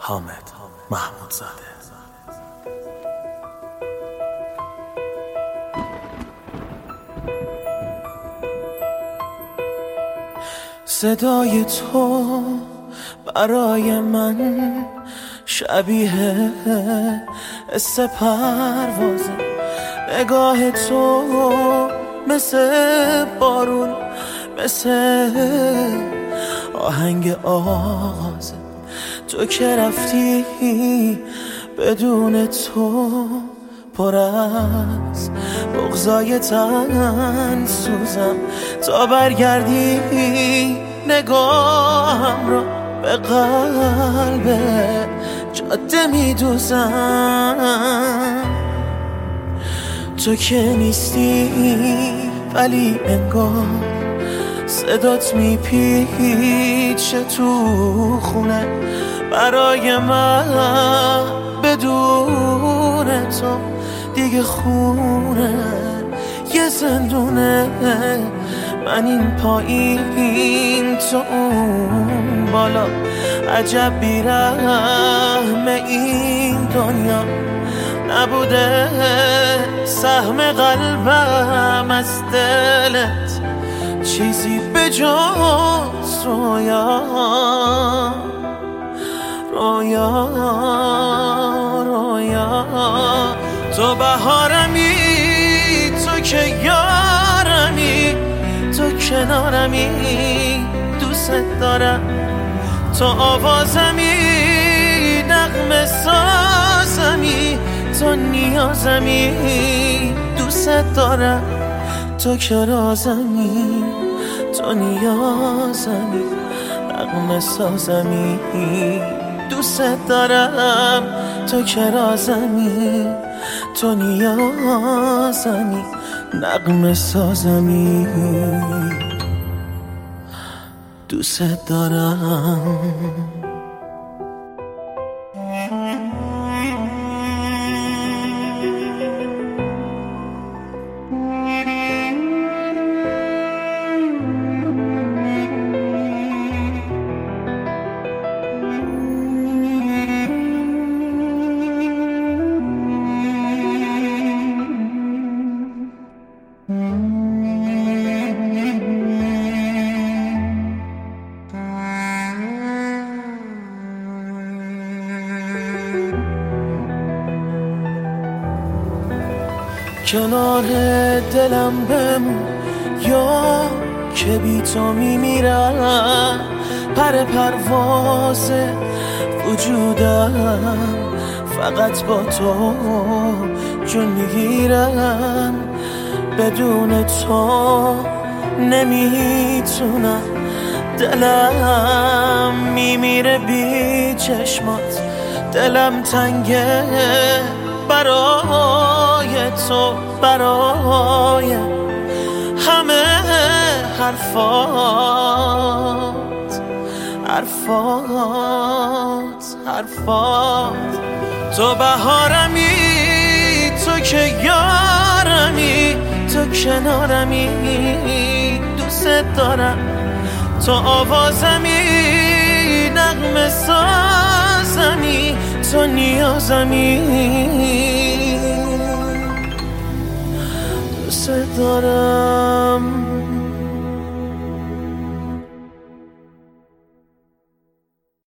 حامد محمودزاده. صدای تو برای من شبیه حس پروازه، نگاه تو مثل بارون، مثل آهنگ آغازه. تو که رفتی بدون تو پر از بغضای تن سوزم، تا برگردی نگاهم را به قلب جاده میدوزم. تو که نیستی ولی انگار صدات میپیچه تو خونه، برای من بدون تو دیگه خونه یه زندونه. من این پایین تو اون بالا، عجب بیرحم این دنیا. نبوده سهم قلبم از دلت چیزی به جز رویا، رویا، رویا. تو بهارمی، تو که یارمی، تو کنارمی، دوست دارم. تو آوازمی، نغمه سازمی، تو نیازمی، دوست دارم. تو که رازمی، تو نیازمی، نغمه سازمی، دوست دارم. تو که رازمی، تو نیازمی، نغمه سازمی، دوست دارم. کنار دلم بمون یا که بی تو میمیرم، پر پرواز وجودم فقط با تو جون میگیرم. بدون تو نمیتونم، دلم میمیره بی چشمات، دلم تنگه برای تو، برای همه حرفات، حرفات، حرفات. تو بهارمی، تو که یارمی، تو کنارمی، دوست دارم. تو آوازمی، نغمه سازمی، تو نیازمی، دوست دارم.